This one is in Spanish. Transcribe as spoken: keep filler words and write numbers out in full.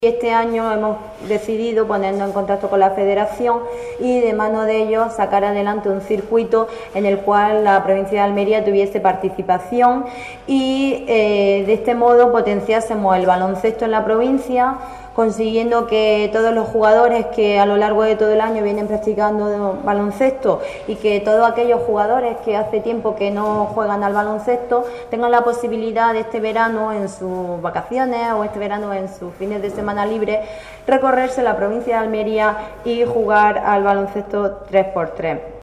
Este año hemos decidido ponernos en contacto con la Federación y de mano de ellos sacar adelante un circuito en el cual la provincia de Almería tuviese participación y eh, de este modo potenciásemos el baloncesto en la provincia, consiguiendo que todos los jugadores que a lo largo de todo el año vienen practicando baloncesto y que todos aquellos jugadores que hace tiempo que no juegan al baloncesto tengan la posibilidad de este verano en sus vacaciones o este verano en sus fines de semana libres recorrerse la provincia de Almería y jugar al baloncesto tres por tres.